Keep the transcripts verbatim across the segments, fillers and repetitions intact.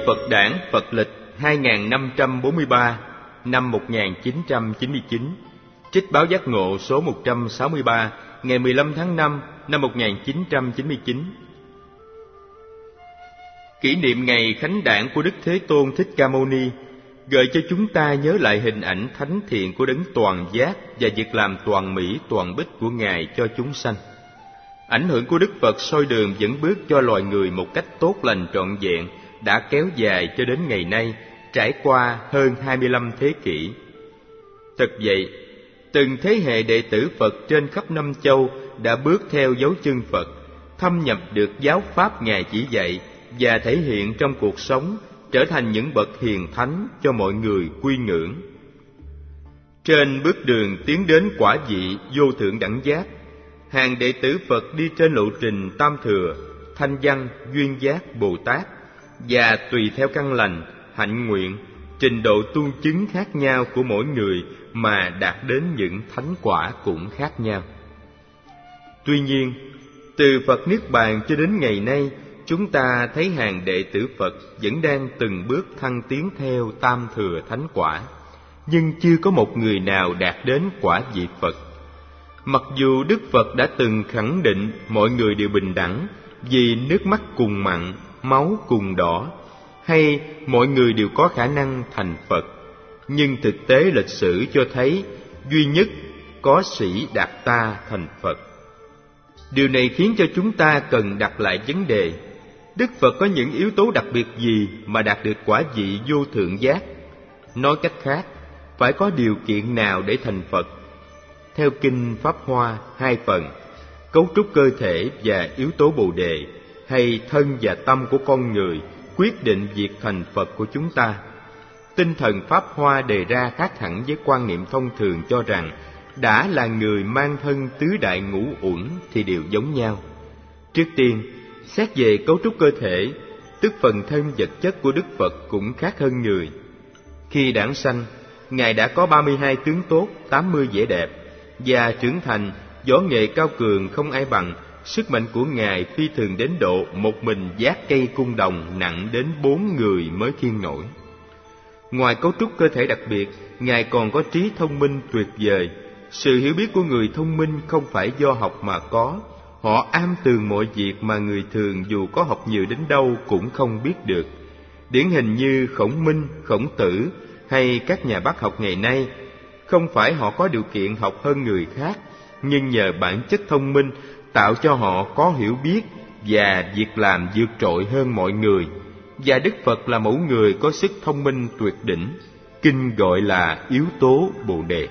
Phật Đản Phật lịch hai nghìn năm trăm bốn mươi ba năm một nghìn chín trăm chín mươi chín, trích báo Giác Ngộ số một trăm sáu mươi ba ngày mười lăm tháng năm năm một nghìn chín trăm chín mươi chín. Kỷ niệm ngày khánh đản của Đức Thế Tôn Thích Ca Mâu Ni gợi cho chúng ta nhớ lại hình ảnh thánh thiện của đấng toàn giác và việc làm toàn mỹ toàn bích của Ngài cho chúng sanh. Ảnh hưởng của Đức Phật soi đường dẫn bước cho loài người một cách tốt lành trọn vẹn đã kéo dài cho đến ngày nay, trải qua hơn hai mươi lăm thế kỷ. Thật vậy, từng thế hệ đệ tử Phật trên khắp năm châu đã bước theo dấu chân Phật, thâm nhập được giáo pháp Ngài chỉ dạy và thể hiện trong cuộc sống, trở thành những bậc hiền thánh cho mọi người quy ngưỡng. Trên bước đường tiến đến quả vị vô thượng đẳng giác, hàng đệ tử Phật đi trên lộ trình tam thừa, thanh văn, duyên giác, Bồ Tát, và tùy theo căn lành, hạnh nguyện, trình độ tu chứng khác nhau của mỗi người mà đạt đến những thánh quả cũng khác nhau. Tuy nhiên, từ Phật Niết Bàn cho đến ngày nay, chúng ta thấy hàng đệ tử Phật vẫn đang từng bước thăng tiến theo tam thừa thánh quả, nhưng chưa có một người nào đạt đến quả vị Phật. Mặc dù Đức Phật đã từng khẳng định mọi người đều bình đẳng vì nước mắt cùng mặn, máu cùng đỏ, hay mọi người đều có khả năng thành Phật, nhưng thực tế lịch sử cho thấy duy nhất có sĩ đạt ta thành Phật. Điều này khiến cho chúng ta cần đặt lại vấn đề: Đức Phật có những yếu tố đặc biệt gì mà đạt được quả vị vô thượng giác? Nói cách khác, phải có điều kiện nào để thành Phật? Theo Kinh Pháp Hoa hai phần, cấu trúc cơ thể và yếu tố Bồ Đề, hay thân và tâm của con người quyết định việc thành Phật của chúng ta. Tinh thần Pháp Hoa đề ra khác hẳn với quan niệm thông thường cho rằng đã là người mang thân tứ đại ngũ uẩn thì đều giống nhau. Trước tiên, xét về cấu trúc cơ thể, tức phần thân vật chất của Đức Phật cũng khác hơn người. Khi đản sanh, Ngài đã có ba mươi hai tướng tốt, tám mươi vẻ đẹp, và trưởng thành, võ nghệ cao cường không ai bằng. Sức mạnh của Ngài phi thường đến độ một mình vác cây cung đồng nặng đến bốn người mới khiêng nổi. Ngoài cấu trúc cơ thể đặc biệt, Ngài còn có trí thông minh tuyệt vời. Sự hiểu biết của người thông minh không phải do học mà có. Họ am tường mọi việc mà người thường dù có học nhiều đến đâu cũng không biết được. Điển hình như Khổng Minh, Khổng Tử hay các nhà bác học ngày nay, không phải họ có điều kiện học hơn người khác, nhưng nhờ bản chất thông minh tạo cho họ có hiểu biết và việc làm vượt trội hơn mọi người. Và Đức Phật là mẫu người có sức thông minh tuyệt đỉnh, kinh gọi là yếu tố Bồ Đề.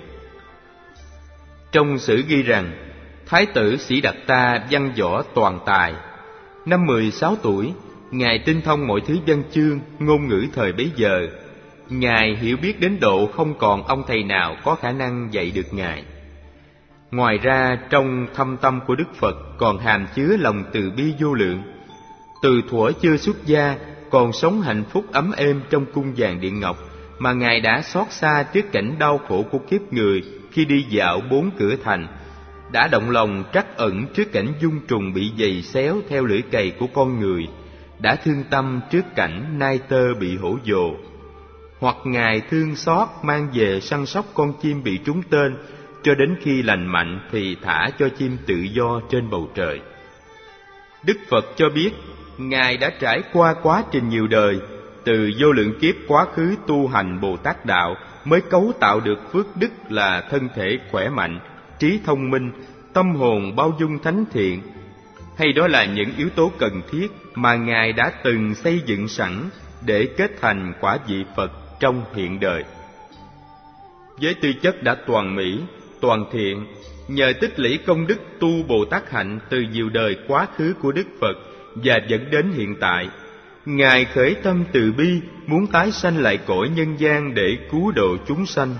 Trong sử ghi rằng, Thái tử Sĩ Đạt Ta văn võ toàn tài. Năm mười sáu tuổi, Ngài tinh thông mọi thứ văn chương, ngôn ngữ thời bấy giờ. Ngài hiểu biết đến độ không còn ông thầy nào có khả năng dạy được Ngài. Ngoài ra, trong thâm tâm của Đức Phật còn hàm chứa lòng từ bi vô lượng. Từ thuở chưa xuất gia, còn sống hạnh phúc ấm êm trong cung vàng điện ngọc, mà Ngài đã xót xa trước cảnh đau khổ của kiếp người khi đi dạo bốn cửa thành, đã động lòng trắc ẩn trước cảnh dung trùng bị giày xéo theo lưỡi cày của con người, đã thương tâm trước cảnh nai tơ bị hổ vồ. Hoặc Ngài thương xót mang về săn sóc con chim bị trúng tên, cho đến khi lành mạnh thì thả cho chim tự do trên bầu trời. Đức Phật cho biết, Ngài đã trải qua quá trình nhiều đời, từ vô lượng kiếp quá khứ tu hành Bồ Tát Đạo mới cấu tạo được phước đức là thân thể khỏe mạnh, trí thông minh, tâm hồn bao dung thánh thiện. Hay đó là những yếu tố cần thiết mà Ngài đã từng xây dựng sẵn để kết thành quả vị Phật trong hiện đời. Với tư chất đã toàn mỹ, toàn thiện, nhờ tích lũy công đức tu Bồ Tát hạnh từ nhiều đời quá khứ của Đức Phật và dẫn đến hiện tại, Ngài khởi tâm từ bi muốn tái sanh lại cõi nhân gian để cứu độ chúng sanh.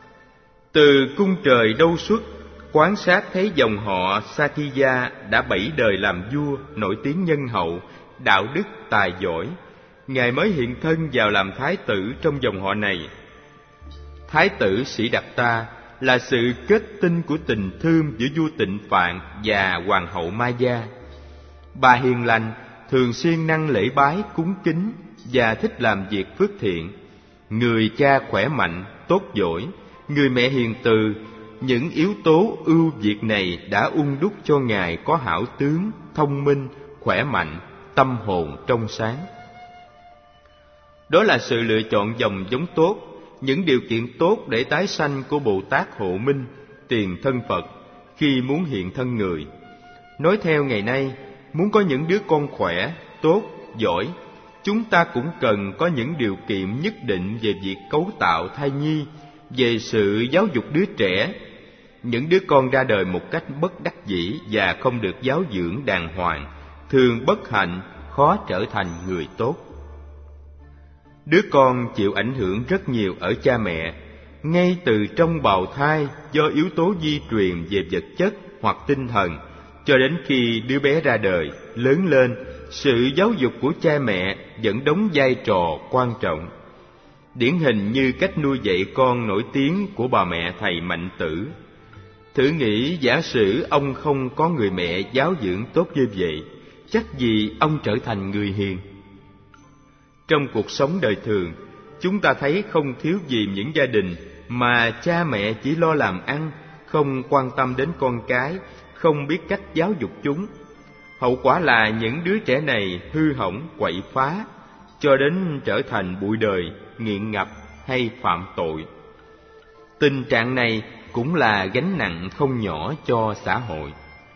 Từ cung trời đâu xuất, quan sát thấy dòng họ Sakya đã bảy đời làm vua, nổi tiếng nhân hậu, đạo đức tài giỏi. Ngài mới hiện thân vào làm thái tử trong dòng họ này. Thái tử Sĩ Đạt Ta là sự kết tinh của tình thương giữa vua Tịnh Phạn và hoàng hậu Maya. Bà hiền lành, thường xuyên năng lễ bái cúng kính và thích làm việc phước thiện, người cha khỏe mạnh, tốt giỏi, người mẹ hiền từ. Những yếu tố ưu việt này đã ung đúc cho Ngài có hảo tướng, thông minh, khỏe mạnh, tâm hồn trong sáng. Đó là sự lựa chọn dòng giống tốt, những điều kiện tốt để tái sanh của Bồ Tát Hộ Minh, tiền thân Phật, khi muốn hiện thân người. Nói theo ngày nay, muốn có những đứa con khỏe, tốt, giỏi, chúng ta cũng cần có những điều kiện nhất định về việc cấu tạo thai nhi, về sự giáo dục đứa trẻ. Những đứa con ra đời một cách bất đắc dĩ và không được giáo dưỡng đàng hoàng, thường bất hạnh, khó trở thành người tốt. Đứa con chịu ảnh hưởng rất nhiều ở cha mẹ, ngay từ trong bào thai do yếu tố di truyền về vật chất hoặc tinh thần, cho đến khi đứa bé ra đời, lớn lên, sự giáo dục của cha mẹ vẫn đóng vai trò quan trọng. Điển hình như cách nuôi dạy con nổi tiếng của bà mẹ thầy Mạnh Tử. Thử nghĩ giả sử ông không có người mẹ giáo dưỡng tốt như vậy, chắc gì ông trở thành người hiền. Trong cuộc sống đời thường, chúng ta thấy không thiếu gì những gia đình mà cha mẹ chỉ lo làm ăn, không quan tâm đến con cái, không biết cách giáo dục chúng. Hậu quả là những đứa trẻ này hư hỏng, quậy phá, cho đến trở thành bụi đời, nghiện ngập hay phạm tội. Tình trạng này cũng là gánh nặng không nhỏ cho xã hội.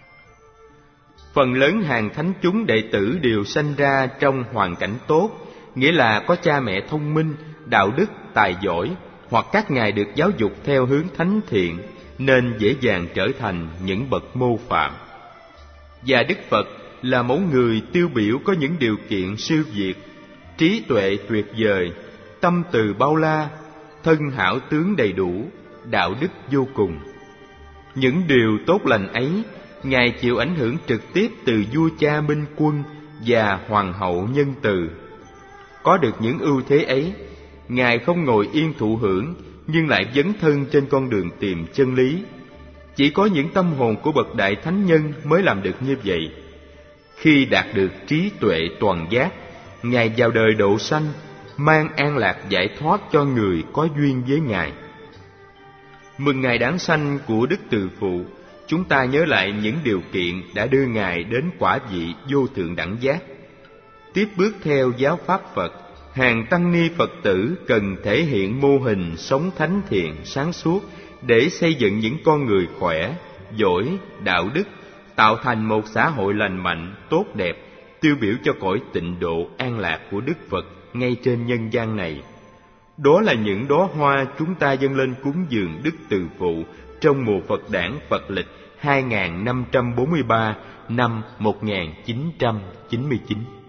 Phần lớn hàng thánh chúng đệ tử đều sanh ra trong hoàn cảnh tốt, nghĩa là có cha mẹ thông minh, đạo đức, tài giỏi, hoặc các ngài được giáo dục theo hướng thánh thiện, nên dễ dàng trở thành những bậc mô phạm. Và Đức Phật là mẫu người tiêu biểu có những điều kiện siêu việt, trí tuệ tuyệt vời, tâm từ bao la, thân hảo tướng đầy đủ, đạo đức vô cùng. Những điều tốt lành ấy, Ngài chịu ảnh hưởng trực tiếp từ vua cha Minh Quân và hoàng hậu Nhân Từ. Có được những ưu thế ấy, Ngài không ngồi yên thụ hưởng, nhưng lại dấn thân trên con đường tìm chân lý. Chỉ có những tâm hồn của bậc đại thánh nhân mới làm được như vậy. Khi đạt được trí tuệ toàn giác, Ngài vào đời độ sanh, mang an lạc giải thoát cho người có duyên với Ngài. Mừng ngày đản sanh của Đức Từ Phụ, chúng ta nhớ lại những điều kiện đã đưa Ngài đến quả vị vô thượng đẳng giác. Tiếp bước theo giáo pháp Phật, hàng tăng ni Phật tử cần thể hiện mô hình sống thánh thiện, sáng suốt để xây dựng những con người khỏe, giỏi, đạo đức, tạo thành một xã hội lành mạnh, tốt đẹp, tiêu biểu cho cõi tịnh độ an lạc của Đức Phật ngay trên nhân gian này. Đó là những đóa hoa chúng ta dâng lên cúng dường Đức Từ Phụ trong mùa Phật đản Phật lịch hai nghìn năm trăm bốn mươi ba năm một nghìn chín trăm chín mươi chín.